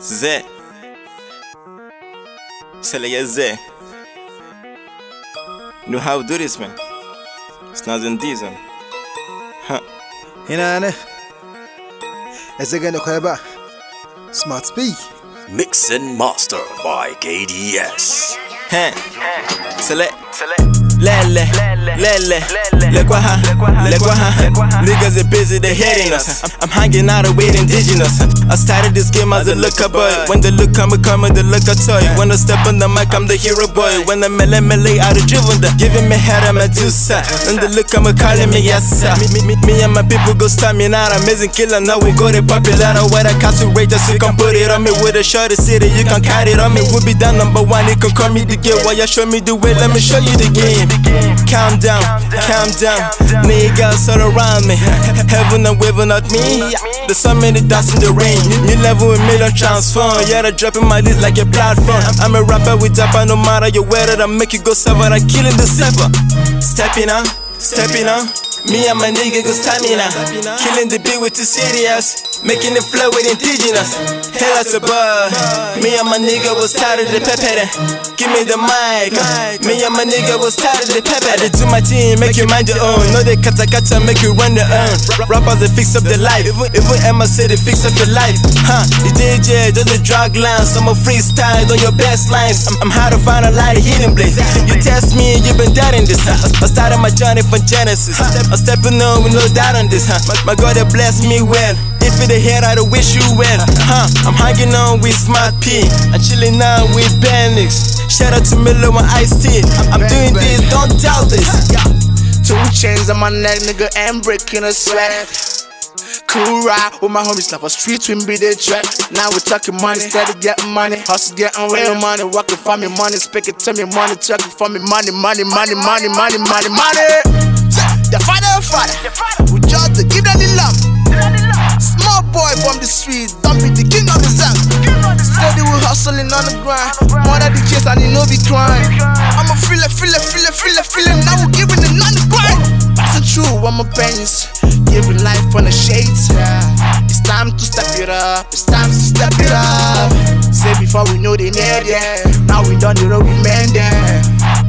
Z. Select Z. You know how to do this, man. It's not in diesel. Huh. Hinane. Ezegene Koyaba. Smart Speak. Mix and master by KDS. Huh. Select. Lele. Niggas are busy, they hating us. I'm hanging out with indigenous. I started this game as a looker boy. When the look come, the looker toy. When I step on the mic, I'm the hero boy. When I'm melee out of driven, giving me head, I'm a Medusa. When the look come, calling me yes sir. Me and my people go stamina, amazing killer. Now we go to popular. Where I concentrate, so you can put it on me. With a short city, you can carry it on me. We'll be down number one, you can call me the game. While you show me the way, let me show you the game. Calm down, niggas all around me. Heaven and waving at me. There's so many dots in the rain. New level with million transform. Yeah, I drop in my list like a platform. I'm a rapper with Japan, no matter your weather. I make you go server, I killing the server. Stepping on. Me and my nigga go stamina. Killing the beat with the serious. Making it flow with indigenous. Hell as a bird. Me and my nigga was tired of the pepper. Give me the mic. Me and my nigga was tired of the pepper. I do my team, make you mind your own. Know they kata make you run the earn. Rappers they fix up the life. Even Emma said they fix up the life. The DJ does the drug lines. I'm a freestyle on your best lines. I'm hard to find a light of hidden blaze. You test me and you been dead in this. I started my journey from Genesis. I'm stepping on with no doubt on this. My God they bless me well. If it ahead, I wish you well. I'm hanging on with Smart P. I'm chilling now with Benix. Shout out to Milo and Ice-T. I'm doing this, don't doubt this. 2 chains on my neck, nigga, and breaking a sweat. Cool ride with my homies, now for street twin be the track. Now we're talking money, steady getting money. Hustle getting real money, working for me money. Speaking to me money, talking for me money. The father, we just to give them the love. Small boy from the streets, don't be the king of the zone. Steady we hustling on the grind. More than the case and you know be crying. I'ma feel it. Now we're giving it on the grind. Passing through on my pains, giving life on the shades. It's time to step it up. Say before we know the need, yeah. Now we done the road, we mend there.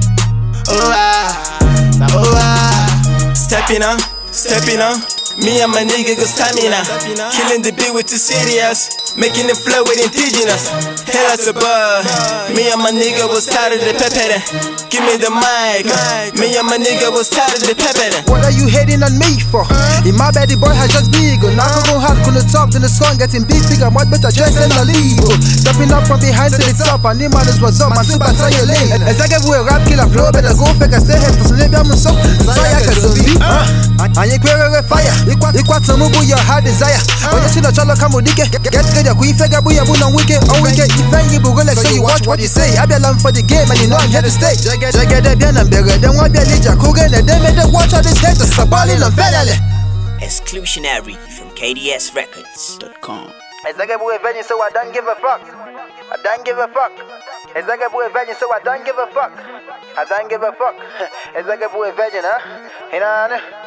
Stepping on. Me and my nigga go stamina. Killing the beat with the serious. Making it flow with indigenous. Hell as a bird. Me and my nigga was tired of the pepper. Give me the mic. Me and my nigga was tired of the pepper. What are you hating on me for? In my bed, the boy has just big. Now I go hard, couldn't talk, then the song getting big. I'm much better dressed than a lead. Stepping up from behind to the top, and the man is what's up, man, super tell your lane. As I give away rap killer flow, better go fake, I stay here to sleep, I'm so. Saya can be. And you query fire. Equal to move your heart desire. When you see the cholo come with get ready, we figure we are on wicked. Oh, wicked, if you go like so you watch what you say. I be along for the game and you know I'm here to stay. Jagga the bien and bigger than what they need. Kogan and they made the watch of this head to Sabali and Fedele. Exclusionary from KDSRecords.com. As I get away venue, so I don't give a fuck. As I get away venue, so I don't give a fuck. As I get away venue, huh?